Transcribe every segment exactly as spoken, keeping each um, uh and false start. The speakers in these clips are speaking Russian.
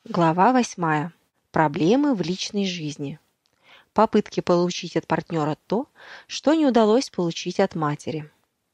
Глава восьмая. Проблемы в личной жизни. Попытки получить от партнера то, что не удалось получить от матери.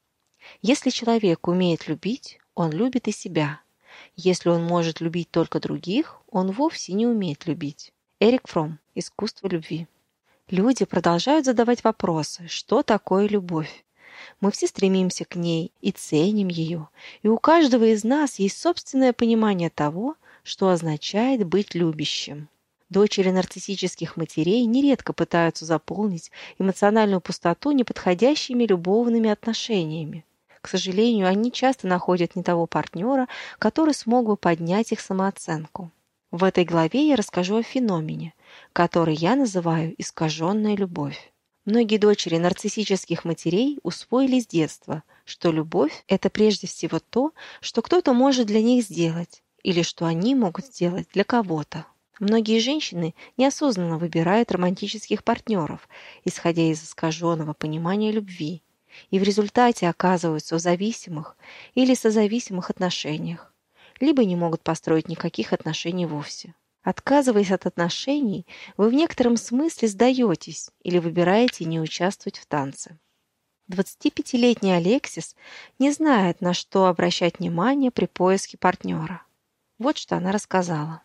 Если человек умеет любить, он любит и себя. Если он может любить только других, он вовсе не умеет любить. Эрик Фромм. Искусство любви. Люди продолжают задавать вопросы, что такое любовь. Мы все стремимся к ней и ценим ее, и у каждого из нас есть собственное понимание того, что означает быть любящим. Дочери нарциссических матерей нередко пытаются заполнить эмоциональную пустоту неподходящими любовными отношениями. К сожалению, они часто находят не того партнера, который смог бы поднять их самооценку. В этой главе я расскажу о феномене, который я называю искаженная любовь. Многие дочери нарциссических матерей усвоили с детства, что любовь – это прежде всего то, что кто-то может для них сделать, или что они могут сделать для кого-то. Многие женщины неосознанно выбирают романтических партнеров, исходя из искаженного понимания любви, и в результате оказываются в зависимых или созависимых отношениях, либо не могут построить никаких отношений вовсе. Отказываясь от отношений, вы в некотором смысле сдаетесь или выбираете не участвовать в танце. двадцатипятилетний Алексис не знает, на что обращать внимание при поиске партнера. Вот что она рассказала.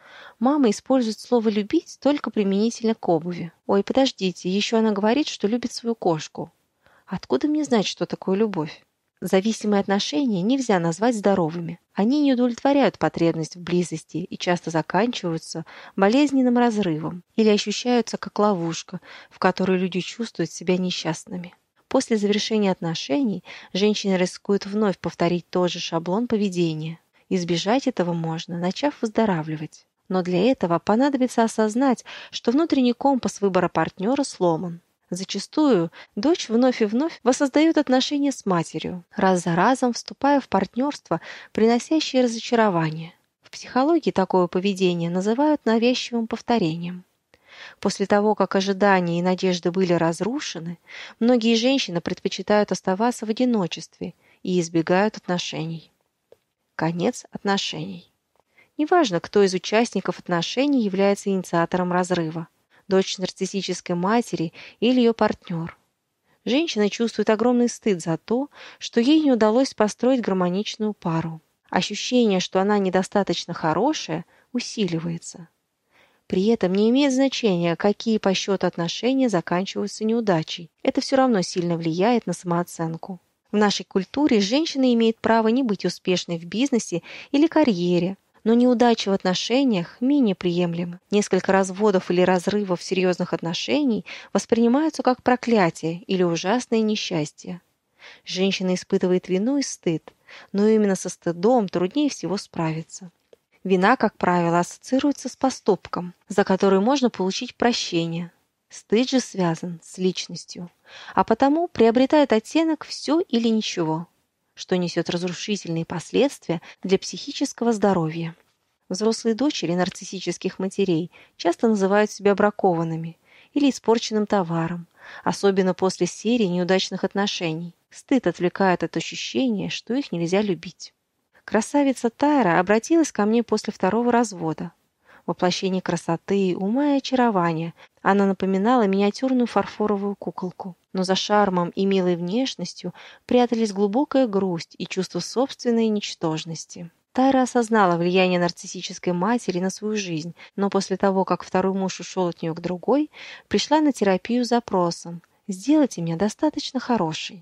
Мама использует слово «любить» только применительно к обуви. Ой, подождите, еще она говорит, что любит свою кошку. Откуда мне знать, что такое любовь? Зависимые отношения нельзя назвать здоровыми. Они не удовлетворяют потребность в близости и часто заканчиваются болезненным разрывом или ощущаются как ловушка, в которой люди чувствуют себя несчастными. После завершения отношений женщины рискуют вновь повторить тот же шаблон поведения. Избежать этого можно, начав выздоравливать. Но для этого понадобится осознать, что внутренний компас выбора партнера сломан. Зачастую дочь вновь и вновь воссоздает отношения с матерью, раз за разом вступая в партнерство, приносящее разочарование. В психологии такое поведение называют навязчивым повторением. После того, как ожидания и надежды были разрушены, многие женщины предпочитают оставаться в одиночестве и избегают отношений. Конец отношений. Неважно, кто из участников отношений является инициатором разрыва. Дочь нарциссической матери или ее партнер. Женщина чувствует огромный стыд за то, что ей не удалось построить гармоничную пару. Ощущение, что она недостаточно хорошая, усиливается. При этом не имеет значения, какие по счету отношения заканчиваются неудачей. Это все равно сильно влияет на самооценку. В нашей культуре женщина имеет право не быть успешной в бизнесе или карьере, но неудачи в отношениях менее приемлемы. Несколько разводов или разрывов серьезных отношений воспринимаются как проклятие или ужасное несчастье. Женщина испытывает вину и стыд, но именно со стыдом труднее всего справиться. Вина, как правило, ассоциируется с поступком, за который можно получить прощение. Стыд же связан с личностью, а потому приобретает оттенок «все или ничего», что несет разрушительные последствия для психического здоровья. Взрослые дочери нарциссических матерей часто называют себя бракованными или испорченным товаром, особенно после серии неудачных отношений. Стыд отвлекает от ощущения, что их нельзя любить. Красавица Тайра обратилась ко мне после второго развода. Воплощение красоты, ума и очарования, она напоминала миниатюрную фарфоровую куколку. Но за шармом и милой внешностью прятались глубокая грусть и чувство собственной ничтожности. Тайра осознала влияние нарциссической матери на свою жизнь, но после того, как второй муж ушел от нее к другой, пришла на терапию с запросом «Сделайте меня достаточно хорошей».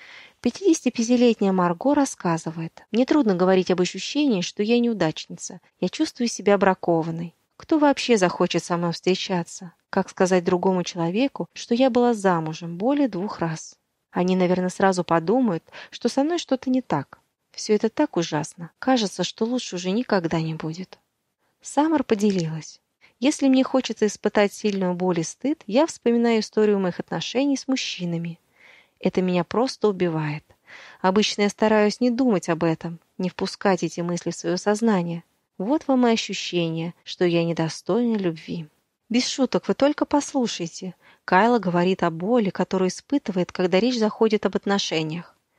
пятидесятипятилетняя Марго рассказывает: «Мне трудно говорить об ощущении, что я неудачница. Я чувствую себя бракованной. Кто вообще захочет со мной встречаться? Как сказать другому человеку, что я была замужем более двух раз? Они, наверное, сразу подумают, что со мной что-то не так. Все это так ужасно. Кажется, что лучше уже никогда не будет». Саммер поделилась: «Если мне хочется испытать сильную боль и стыд, я вспоминаю историю моих отношений с мужчинами. Это меня просто убивает. Обычно я стараюсь не думать об этом, не впускать эти мысли в свое сознание. Вот вам и ощущение, что я недостойна любви». Без шуток, вы только послушайте. Кайла говорит о боли, которую испытывает, когда речь заходит об отношениях.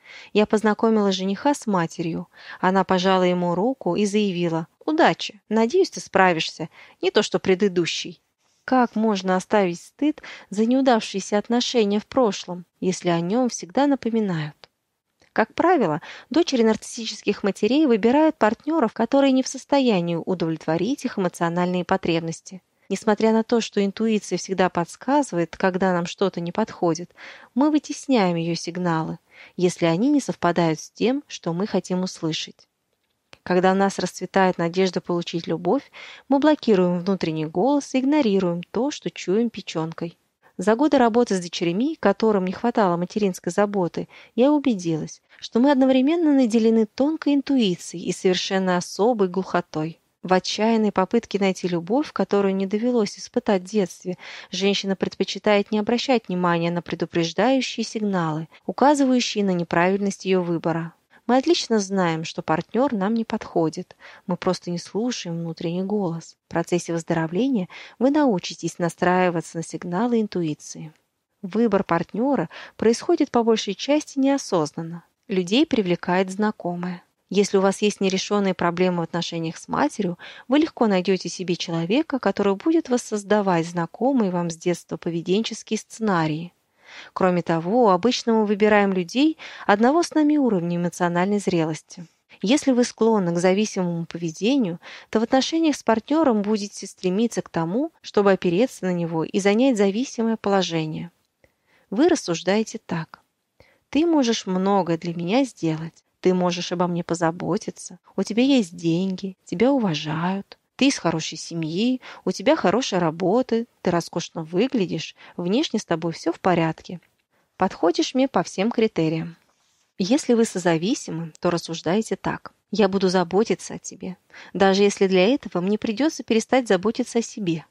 Я познакомила жениха с матерью. Она пожала ему руку и заявила: «Удачи! Надеюсь, ты справишься. Не то что предыдущий». Как можно оставить стыд за неудавшиеся отношения в прошлом, если о нем всегда напоминают? Как правило, дочери нарциссических матерей выбирают партнеров, которые не в состоянии удовлетворить их эмоциональные потребности. Несмотря на то, что интуиция всегда подсказывает, когда нам что-то не подходит, мы вытесняем ее сигналы, если они не совпадают с тем, что мы хотим услышать. Когда в нас расцветает надежда получить любовь, мы блокируем внутренний голос и игнорируем то, что чуем печенкой. За годы работы с дочерьми, которым не хватало материнской заботы, я убедилась, что мы одновременно наделены тонкой интуицией и совершенно особой глухотой. В отчаянной попытке найти любовь, которую не довелось испытать в детстве, женщина предпочитает не обращать внимания на предупреждающие сигналы, указывающие на неправильность ее выбора. Мы отлично знаем, что партнер нам не подходит, мы просто не слушаем внутренний голос. В процессе выздоровления вы научитесь настраиваться на сигналы интуиции. Выбор партнера происходит по большей части неосознанно. Людей привлекает знакомое. Если у вас есть нерешенные проблемы в отношениях с матерью, вы легко найдете себе человека, который будет воссоздавать знакомые вам с детства поведенческие сценарии. Кроме того, обычно мы выбираем людей одного с нами уровня эмоциональной зрелости. Если вы склонны к зависимому поведению, то в отношениях с партнером будете стремиться к тому, чтобы опереться на него и занять зависимое положение. Вы рассуждаете так: «Ты можешь многое для меня сделать. Ты можешь обо мне позаботиться, у тебя есть деньги, тебя уважают, ты из хорошей семьи, у тебя хорошая работа, ты роскошно выглядишь, внешне с тобой все в порядке. Подходишь мне по всем критериям». Если вы созависимы, то рассуждаете так: «Я буду заботиться о тебе, даже если для этого мне придется перестать заботиться о себе.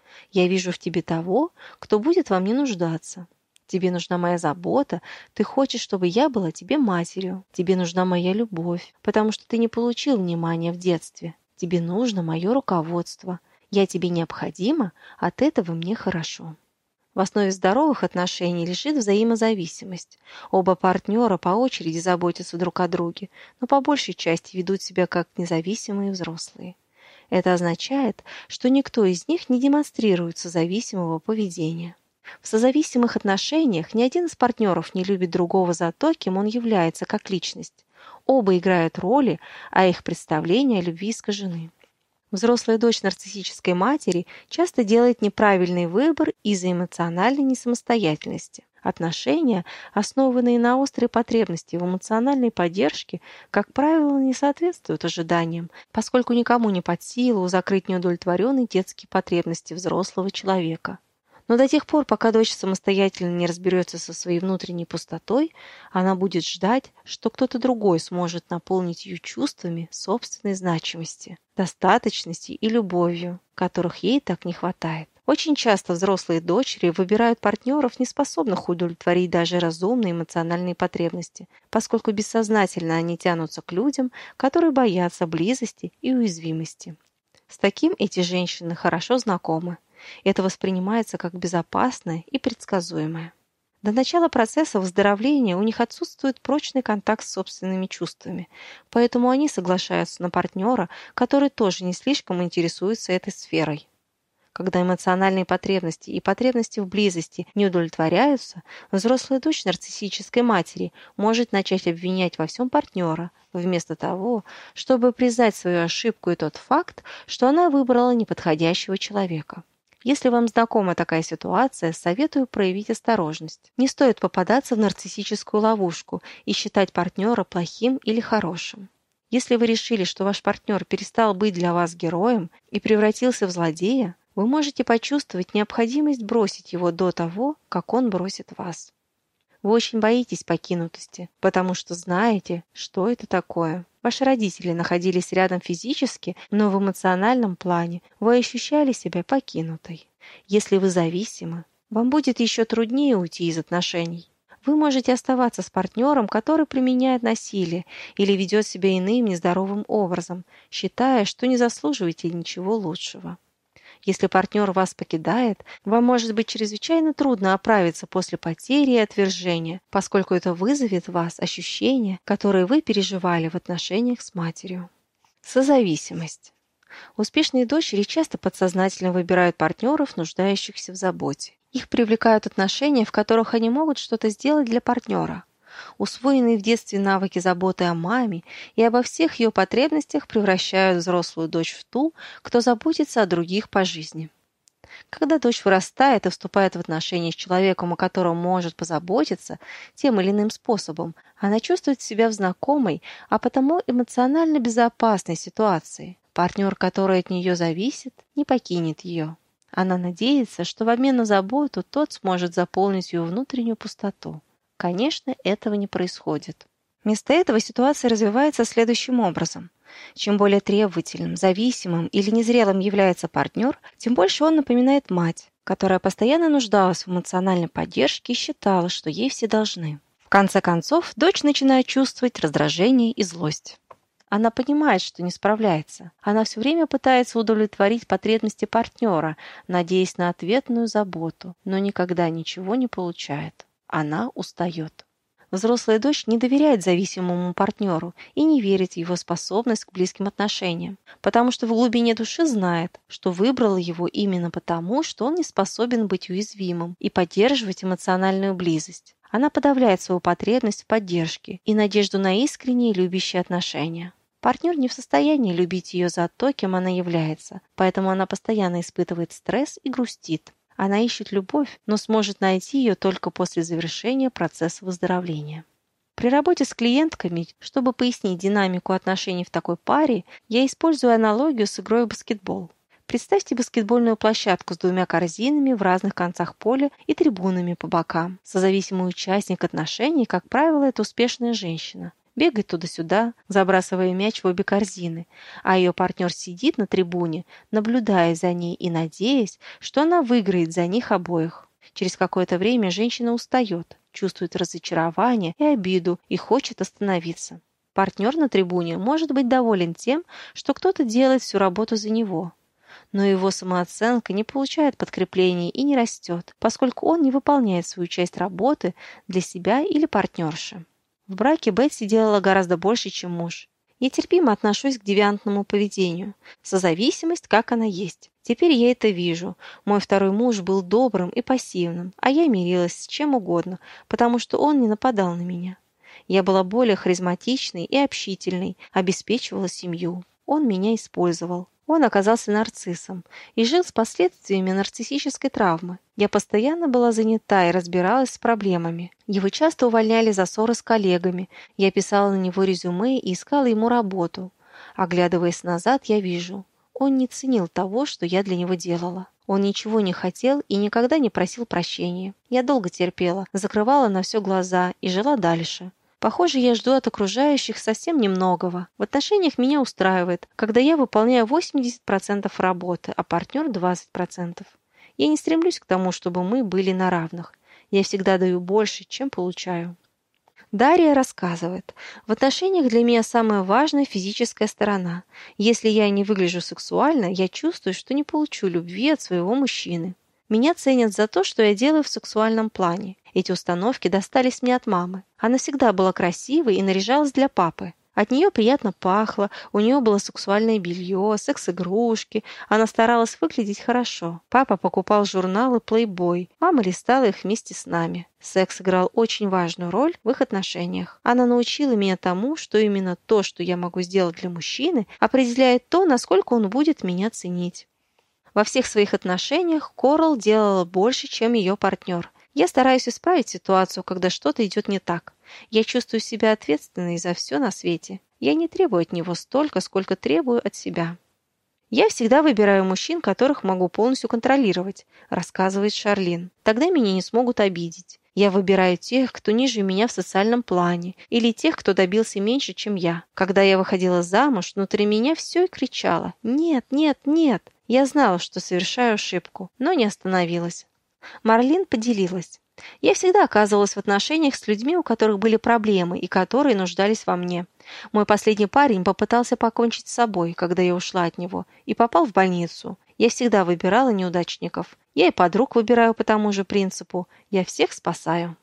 Я вижу в тебе того, кто будет во мне нуждаться. Тебе нужна моя забота, ты хочешь, чтобы я была тебе матерью. Тебе нужна моя любовь, потому что ты не получил внимания в детстве. Тебе нужно мое руководство. Я тебе необходима, от этого мне хорошо». В основе здоровых отношений лежит взаимозависимость. Оба партнера по очереди заботятся друг о друге, но по большей части ведут себя как независимые взрослые. Это означает, что никто из них не демонстрирует созависимого поведения. В созависимых отношениях ни один из партнеров не любит другого за то, кем он является как личность. Оба играют роли, а их представления о любви искажены. Взрослая дочь нарциссической матери часто делает неправильный выбор из-за эмоциональной несамостоятельности. Отношения, основанные на острой потребности в эмоциональной поддержке, как правило, не соответствуют ожиданиям, поскольку никому не под силу закрыть неудовлетворенные детские потребности взрослого человека. Но до тех пор, пока дочь самостоятельно не разберется со своей внутренней пустотой, она будет ждать, что кто-то другой сможет наполнить ее чувствами собственной значимости, достаточности и любовью, которых ей так не хватает. Очень часто взрослые дочери выбирают партнеров, не способных удовлетворить даже разумные эмоциональные потребности, поскольку бессознательно они тянутся к людям, которые боятся близости и уязвимости. С таким эти женщины хорошо знакомы. Это воспринимается как безопасное и предсказуемое. До начала процесса выздоровления у них отсутствует прочный контакт с собственными чувствами, поэтому они соглашаются на партнера, который тоже не слишком интересуется этой сферой. Когда эмоциональные потребности и потребности в близости не удовлетворяются, взрослая дочь нарциссической матери может начать обвинять во всем партнера, вместо того, чтобы признать свою ошибку и тот факт, что она выбрала неподходящего человека. Если вам знакома такая ситуация, советую проявить осторожность. Не стоит попадаться в нарциссическую ловушку и считать партнера плохим или хорошим. Если вы решили, что ваш партнер перестал быть для вас героем и превратился в злодея, вы можете почувствовать необходимость бросить его до того, как он бросит вас. Вы очень боитесь покинутости, потому что знаете, что это такое. Ваши родители находились рядом физически, но в эмоциональном плане вы ощущали себя покинутой. Если вы зависимы, вам будет еще труднее уйти из отношений. Вы можете оставаться с партнером, который применяет насилие или ведет себя иным нездоровым образом, считая, что не заслуживаете ничего лучшего. Если партнер вас покидает, вам может быть чрезвычайно трудно оправиться после потери и отвержения, поскольку это вызовет в вас ощущения, которые вы переживали в отношениях с матерью. Созависимость. Успешные дочери часто подсознательно выбирают партнеров, нуждающихся в заботе. Их привлекают отношения, в которых они могут что-то сделать для партнера. Усвоенные в детстве навыки заботы о маме и обо всех ее потребностях превращают взрослую дочь в ту, кто заботится о других по жизни. Когда дочь вырастает и вступает в отношения с человеком, о котором может позаботиться тем или иным способом, она чувствует себя в знакомой, а потому эмоционально безопасной ситуации. Партнер, который от нее зависит, не покинет ее. Она надеется, что в обмен на заботу тот сможет заполнить ее внутреннюю пустоту. Конечно, этого не происходит. Вместо этого ситуация развивается следующим образом. Чем более требовательным, зависимым или незрелым является партнер, тем больше он напоминает мать, которая постоянно нуждалась в эмоциональной поддержке и считала, что ей все должны. В конце концов, дочь начинает чувствовать раздражение и злость. Она понимает, что не справляется. Она все время пытается удовлетворить потребности партнера, надеясь на ответную заботу, но никогда ничего не получает. Она устает. Взрослая дочь не доверяет зависимому партнеру и не верит в его способность к близким отношениям, потому что в глубине души знает, что выбрала его именно потому, что он не способен быть уязвимым и поддерживать эмоциональную близость. Она подавляет свою потребность в поддержке и надежду на искренние любящие отношения. Партнер не в состоянии любить ее за то, кем она является, поэтому она постоянно испытывает стресс и грустит. Она ищет любовь, но сможет найти ее только после завершения процесса выздоровления. При работе с клиентками, чтобы пояснить динамику отношений в такой паре, я использую аналогию с игрой в баскетбол. Представьте баскетбольную площадку с двумя корзинами в разных концах поля и трибунами по бокам. Созависимый участник отношений, как правило, это успешная женщина. Бегает туда-сюда, забрасывая мяч в обе корзины, а ее партнер сидит на трибуне, наблюдая за ней и надеясь, что она выиграет за них обоих. Через какое-то время женщина устает, чувствует разочарование и обиду и хочет остановиться. Партнер на трибуне может быть доволен тем, что кто-то делает всю работу за него. Но его самооценка не получает подкрепления и не растет, поскольку он не выполняет свою часть работы для себя или партнерши. В браке Бетси делала гораздо больше, чем муж. Я терпимо отношусь к девиантному поведению. Созависимость, как она есть. Теперь я это вижу. Мой второй муж был добрым и пассивным, а я мирилась с чем угодно, потому что он не нападал на меня. Я была более харизматичной и общительной, обеспечивала семью. Он меня использовал. Он оказался нарциссом и жил с последствиями нарциссической травмы. Я постоянно была занята и разбиралась с проблемами. Его часто увольняли за ссоры с коллегами. Я писала на него резюме и искала ему работу. Оглядываясь назад, я вижу, он не ценил того, что я для него делала. Он ничего не хотел и никогда не просил прощения. Я долго терпела, закрывала на все глаза и жила дальше. Похоже, я жду от окружающих совсем немногого. В отношениях меня устраивает, когда я выполняю восемьдесят процентов работы, а партнер двадцать процентов. Я не стремлюсь к тому, чтобы мы были на равных. Я всегда даю больше, чем получаю. Дарья рассказывает, в отношениях для меня самая важная физическая сторона. Если я не выгляжу сексуально, я чувствую, что не получу любви от своего мужчины. Меня ценят за то, что я делаю в сексуальном плане. Эти установки достались мне от мамы. Она всегда была красивой и наряжалась для папы. От нее приятно пахло, у нее было сексуальное белье, секс-игрушки. Она старалась выглядеть хорошо. Папа покупал журналы Playboy. Мама листала их вместе с нами. Секс играл очень важную роль в их отношениях. Она научила меня тому, что именно то, что я могу сделать для мужчины, определяет то, насколько он будет меня ценить. Во всех своих отношениях Корал делала больше, чем ее партнер. Я стараюсь исправить ситуацию, когда что-то идет не так. Я чувствую себя ответственной за все на свете. Я не требую от него столько, сколько требую от себя. Я всегда выбираю мужчин, которых могу полностью контролировать, рассказывает Шарлин. Тогда меня не смогут обидеть. Я выбираю тех, кто ниже меня в социальном плане, или тех, кто добился меньше, чем я. Когда я выходила замуж, внутри меня все и кричало: «Нет, нет, нет!» Я знала, что совершаю ошибку, но не остановилась. Марлин поделилась. Я всегда оказывалась в отношениях с людьми, у которых были проблемы и которые нуждались во мне. Мой последний парень попытался покончить с собой, когда я ушла от него, и попал в больницу. Я всегда выбирала неудачников. Я и подруг выбираю по тому же принципу. Я всех спасаю.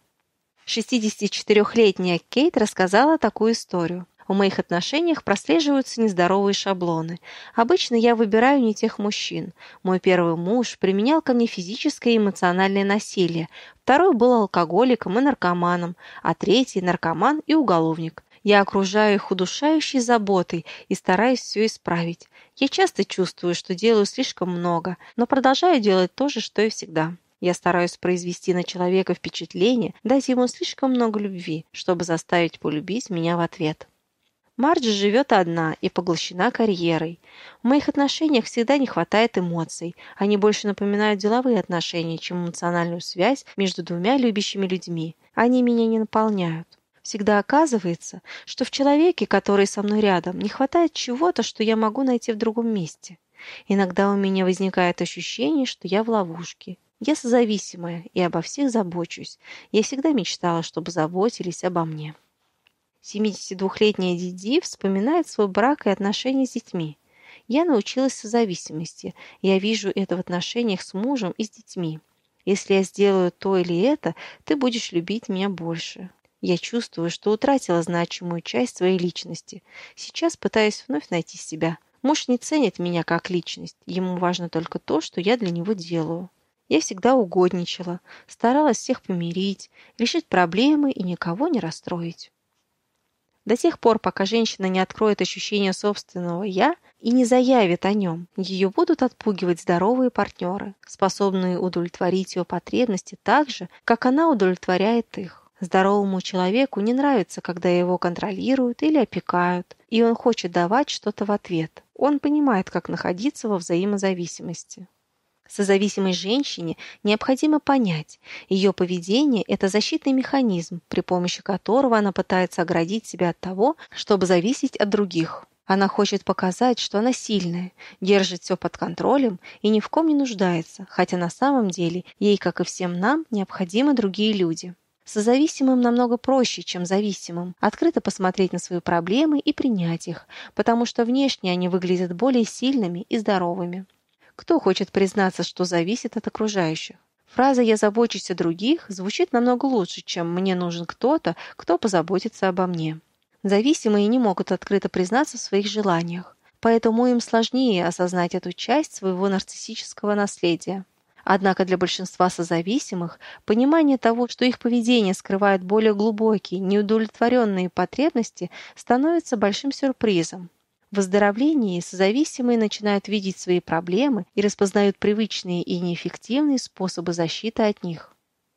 шестидесятичетырёхлетняя Кейт рассказала такую историю. В моих отношениях прослеживаются нездоровые шаблоны. Обычно я выбираю не тех мужчин. Мой первый муж применял ко мне физическое и эмоциональное насилие. Второй был алкоголиком и наркоманом, а третий – наркоман и уголовник. Я окружаю их удушающей заботой и стараюсь все исправить. Я часто чувствую, что делаю слишком много, но продолжаю делать то же, что и всегда. Я стараюсь произвести на человека впечатление, дать ему слишком много любви, чтобы заставить полюбить меня в ответ. Марджи живет одна и поглощена карьерой. В моих отношениях всегда не хватает эмоций. Они больше напоминают деловые отношения, чем эмоциональную связь между двумя любящими людьми. Они меня не наполняют. Всегда оказывается, что в человеке, который со мной рядом, не хватает чего-то, что я могу найти в другом месте. Иногда у меня возникает ощущение, что я в ловушке. Я созависимая и обо всех забочусь. Я всегда мечтала, чтобы заботились обо мне. семидесятидвухлетняя Диди вспоминает свой брак и отношения с детьми. Я научилась созависимости. Я вижу это в отношениях с мужем и с детьми. Если я сделаю то или это, ты будешь любить меня больше. Я чувствую, что утратила значимую часть своей личности. Сейчас пытаюсь вновь найти себя. Муж не ценит меня как личность. Ему важно только то, что я для него делаю. Я всегда угодничала, старалась всех помирить, решить проблемы и никого не расстроить. До тех пор, пока женщина не откроет ощущение собственного «я» и не заявит о нем, ее будут отпугивать здоровые партнеры, способные удовлетворить ее потребности так же, как она удовлетворяет их. Здоровому человеку не нравится, когда его контролируют или опекают, и он хочет давать что-то в ответ. Он понимает, как находиться во взаимозависимости. Созависимой женщине необходимо понять, ее поведение – это защитный механизм, при помощи которого она пытается оградить себя от того, чтобы зависеть от других. Она хочет показать, что она сильная, держит все под контролем и ни в ком не нуждается, хотя на самом деле ей, как и всем нам, необходимы другие люди. Созависимым намного проще, чем зависимым, открыто посмотреть на свои проблемы и принять их, потому что внешне они выглядят более сильными и здоровыми. Кто хочет признаться, что зависит от окружающих? Фраза «я забочусь о других» звучит намного лучше, чем «мне нужен кто-то, кто позаботится обо мне». Зависимые не могут открыто признаться в своих желаниях, поэтому им сложнее осознать эту часть своего нарциссического наследия. Однако для большинства созависимых понимание того, что их поведение скрывает более глубокие, неудовлетворенные потребности, становится большим сюрпризом. В выздоровлении созависимые начинают видеть свои проблемы и распознают привычные и неэффективные способы защиты от них.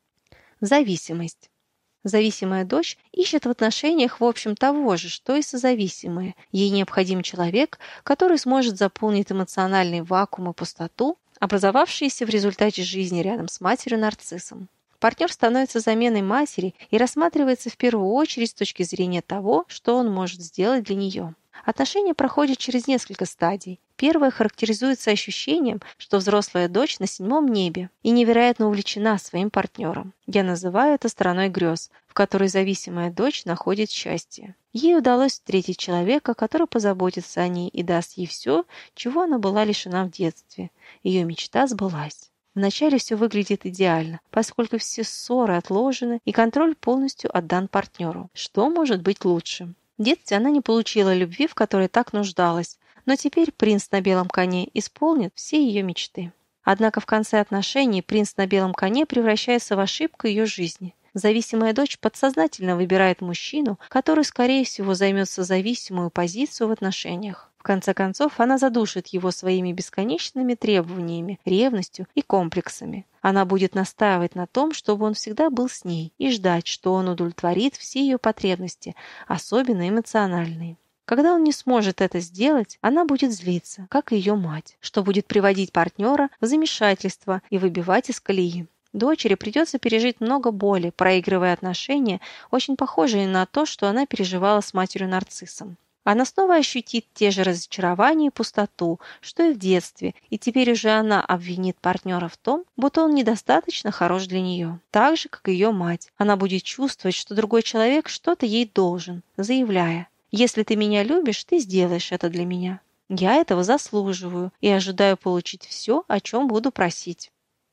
Зависимость. Зависимая дочь ищет в отношениях в общем того же, что и созависимые. Ей необходим человек, который сможет заполнить эмоциональный вакуум и пустоту, образовавшиеся в результате жизни рядом с матерью-нарциссом. Партнер становится заменой матери и рассматривается в первую очередь с точки зрения того, что он может сделать для нее. Отношения проходят через несколько стадий. Первая характеризуется ощущением, что взрослая дочь на седьмом небе и невероятно увлечена своим партнером. Я называю это страной грез, в которой зависимая дочь находит счастье. Ей удалось встретить человека, который позаботится о ней и даст ей все, чего она была лишена в детстве. Ее мечта сбылась. Вначале все выглядит идеально, поскольку все ссоры отложены и контроль полностью отдан партнеру. Что может быть лучше? В детстве она не получила любви, в которой так нуждалась, но теперь принц на белом коне исполнит все ее мечты. Однако в конце отношений принц на белом коне превращается в ошибку ее жизни. Зависимая дочь подсознательно выбирает мужчину, который, скорее всего, займет созависимую позицию в отношениях. В конце концов, она задушит его своими бесконечными требованиями, ревностью и комплексами. Она будет настаивать на том, чтобы он всегда был с ней, и ждать, что он удовлетворит все ее потребности, особенно эмоциональные. Когда он не сможет это сделать, она будет злиться, как и ее мать, что будет приводить партнера в замешательство и выбивать из колеи. Дочери придется пережить много боли, проигрывая отношения, очень похожие на то, что она переживала с матерью-нарциссом. Она снова ощутит те же разочарования и пустоту, что и в детстве, и теперь уже она обвинит партнера в том, будто он недостаточно хорош для нее. Так же, как и ее мать. Она будет чувствовать, что другой человек что-то ей должен, заявляя: Если ты меня любишь, ты сделаешь это для меня. Я этого заслуживаю и ожидаю получить все, о чем буду просить.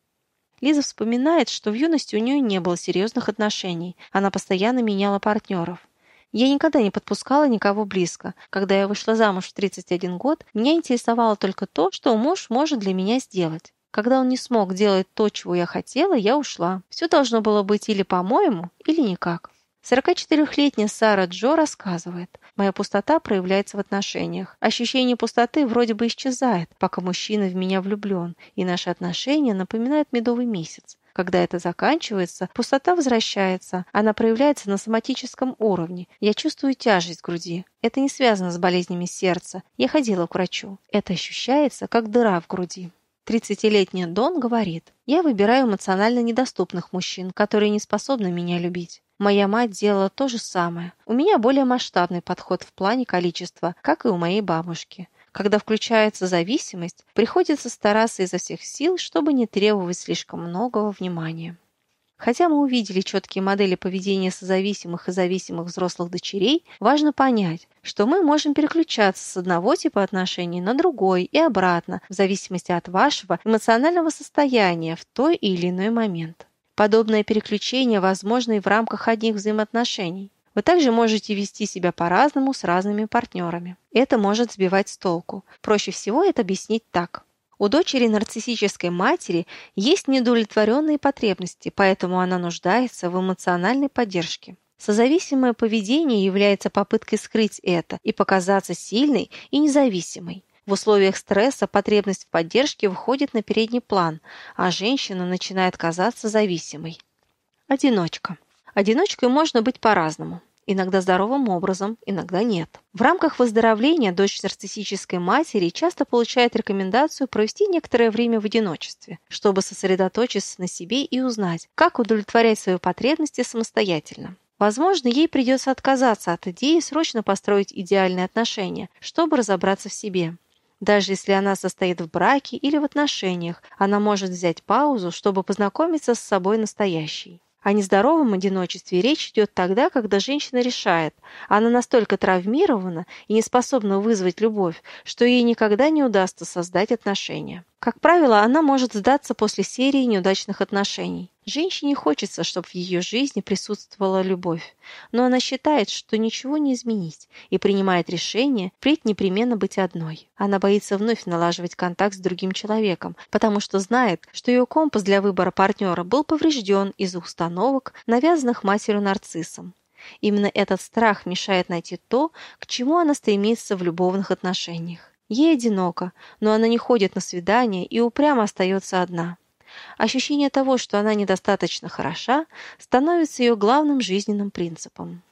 Лиза вспоминает, что в юности у нее не было серьезных отношений. Она постоянно меняла партнеров. Я никогда не подпускала никого близко. Когда я вышла замуж в тридцать один год, меня интересовало только то, что муж может для меня сделать. Когда он не смог делать то, чего я хотела, я ушла. Все должно было быть или по-моему, или никак. сорокачетырёхлетняя Сара Джо рассказывает: «Моя пустота проявляется в отношениях. Ощущение пустоты вроде бы исчезает, пока мужчина в меня влюблен, и наши отношения напоминают медовый месяц. Когда это заканчивается, пустота возвращается. Она проявляется на соматическом уровне. Я чувствую тяжесть в груди. Это не связано с болезнями сердца. Я ходила к врачу. Это ощущается, как дыра в груди». тридцатилетняя Дон говорит: «Я выбираю эмоционально недоступных мужчин, которые не способны меня любить. Моя мать делала то же самое. У меня более масштабный подход в плане количества, как и у моей бабушки. Когда включается зависимость, приходится стараться изо всех сил, чтобы не требовать слишком многого внимания». Хотя мы увидели четкие модели поведения созависимых и зависимых взрослых дочерей, важно понять, что мы можем переключаться с одного типа отношений на другой и обратно, в зависимости от вашего эмоционального состояния в той или иной момент. Подобное переключение возможно и в рамках одних взаимоотношений. Вы также можете вести себя по-разному с разными партнерами. Это может сбивать с толку. Проще всего это объяснить так. У дочери нарциссической матери есть неудовлетворенные потребности, поэтому она нуждается в эмоциональной поддержке. Созависимое поведение является попыткой скрыть это и показаться сильной и независимой. В условиях стресса потребность в поддержке выходит на передний план, а женщина начинает казаться зависимой. Одиночка. Одиночкой можно быть по-разному. Иногда здоровым образом, иногда нет. В рамках выздоровления дочь нарциссической матери часто получает рекомендацию провести некоторое время в одиночестве, чтобы сосредоточиться на себе и узнать, как удовлетворять свои потребности самостоятельно. Возможно, ей придется отказаться от идеи срочно построить идеальные отношения, чтобы разобраться в себе. Даже если она состоит в браке или в отношениях, она может взять паузу, чтобы познакомиться с собой настоящей. О нездоровом одиночестве речь идет тогда, когда женщина решает, она настолько травмирована и не способна вызвать любовь, что ей никогда не удастся создать отношения. Как правило, она может сдаться после серии неудачных отношений. Женщине хочется, чтобы в ее жизни присутствовала любовь, но она считает, что ничего не изменить, и принимает решение впредь непременно быть одной. Она боится вновь налаживать контакт с другим человеком, потому что знает, что ее компас для выбора партнера был поврежден из-за установок, навязанных матерью-нарциссом. Именно этот страх мешает найти то, к чему она стремится в любовных отношениях. Ей одиноко, но она не ходит на свидания и упрямо остается одна. Ощущение того, что она недостаточно хороша, становится ее главным жизненным принципом.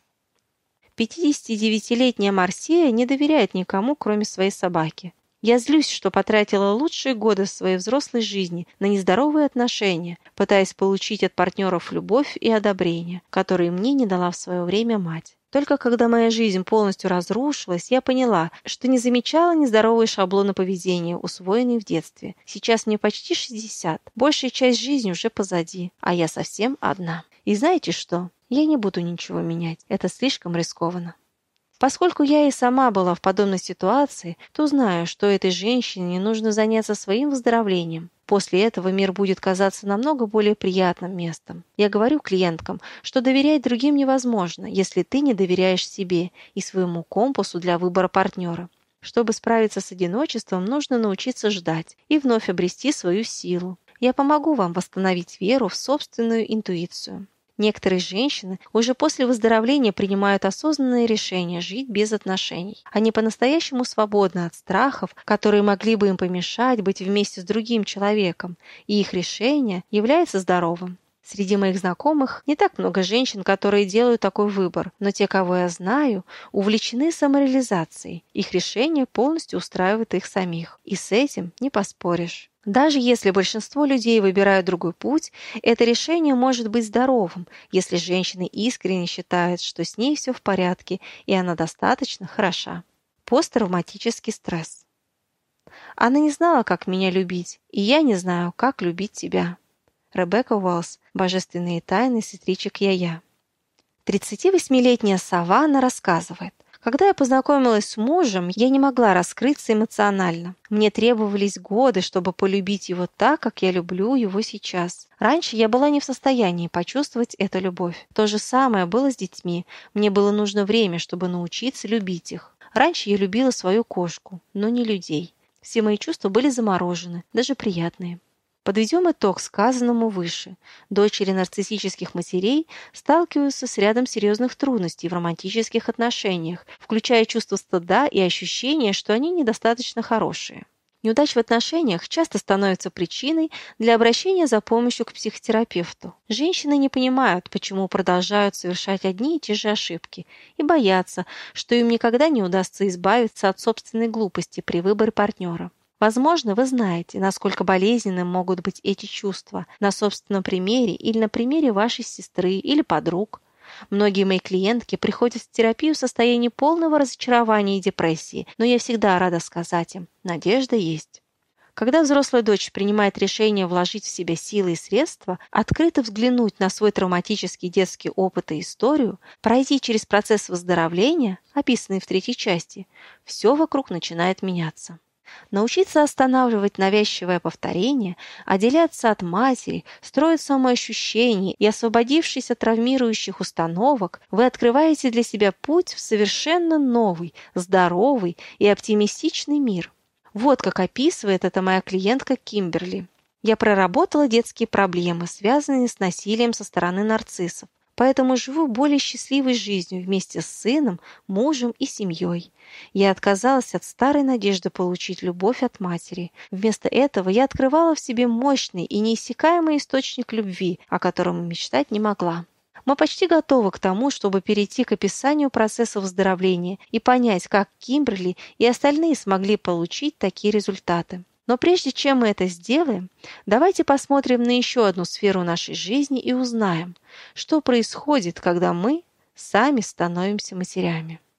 пятидесятидевятилетняя Марсия не доверяет никому, кроме своей собаки. «Я злюсь, что потратила лучшие годы своей взрослой жизни на нездоровые отношения, пытаясь получить от партнеров любовь и одобрение, которые мне не дала в свое время мать. Только когда моя жизнь полностью разрушилась, я поняла, что не замечала нездоровые шаблоны поведения, усвоенные в детстве. Сейчас мне почти шестьдесят, большая часть жизни уже позади, а я совсем одна. И знаете что? Я не буду ничего менять, это слишком рискованно». Поскольку я и сама была в подобной ситуации, то знаю, что этой женщине нужно заняться своим выздоровлением. После этого мир будет казаться намного более приятным местом. Я говорю клиенткам, что доверять другим невозможно, если ты не доверяешь себе и своему компасу для выбора партнера. Чтобы справиться с одиночеством, нужно научиться ждать и вновь обрести свою силу. Я помогу вам восстановить веру в собственную интуицию. Некоторые женщины уже после выздоровления принимают осознанное решение жить без отношений. Они по-настоящему свободны от страхов, которые могли бы им помешать быть вместе с другим человеком, и их решение является здоровым. Среди моих знакомых не так много женщин, которые делают такой выбор, но те, кого я знаю, увлечены самореализацией. Их решение полностью устраивает их самих, и с этим не поспоришь. Даже если большинство людей выбирают другой путь, это решение может быть здоровым, если женщина искренне считает, что с ней все в порядке и она достаточно хороша. Посттравматический стресс. Она не знала, как меня любить, и я не знаю, как любить тебя. Ребекка Уэллс. Божественные тайны сестричек Я-Я. тридцативосьмилетняя Саванна рассказывает, Когда я познакомилась с мужем, я не могла раскрыться эмоционально. Мне требовались годы, чтобы полюбить его так, как я люблю его сейчас. Раньше я была не в состоянии почувствовать эту любовь. То же самое было с детьми. Мне было нужно время, чтобы научиться любить их. Раньше я любила свою кошку, но не людей. Все мои чувства были заморожены, даже приятные. Подведем итог сказанному выше. Дочери нарциссических матерей сталкиваются с рядом серьезных трудностей в романтических отношениях, включая чувство стыда и ощущение, что они недостаточно хорошие. Неудача в отношениях часто становится причиной для обращения за помощью к психотерапевту. Женщины не понимают, почему продолжают совершать одни и те же ошибки, и боятся, что им никогда не удастся избавиться от собственной глупости при выборе партнера. Возможно, вы знаете, насколько болезненным могут быть эти чувства на собственном примере или на примере вашей сестры или подруг. Многие мои клиентки приходят в терапию в состоянии полного разочарования и депрессии, но я всегда рада сказать им: надежда есть. Когда взрослая дочь принимает решение вложить в себя силы и средства, открыто взглянуть на свой травматический детский опыт и историю, пройти через процесс выздоровления, описанный в третьей части, все вокруг начинает меняться. Научиться останавливать навязчивое повторение, отделяться от матери, строить самоощущение и, освободившись от травмирующих установок, вы открываете для себя путь в совершенно новый, здоровый и оптимистичный мир. Вот как описывает это моя клиентка Кимберли. Я проработала детские проблемы, связанные с насилием со стороны нарциссов. Поэтому живу более счастливой жизнью вместе с сыном, мужем и семьей. Я отказалась от старой надежды получить любовь от матери. Вместо этого я открывала в себе мощный и неиссякаемый источник любви, о котором мечтать не могла. Мы почти готовы к тому, чтобы перейти к описанию процесса выздоровления и понять, как Кимберли и остальные смогли получить такие результаты. Но прежде чем мы это сделаем, давайте посмотрим на еще одну сферу нашей жизни и узнаем, что происходит, когда мы сами становимся матерями.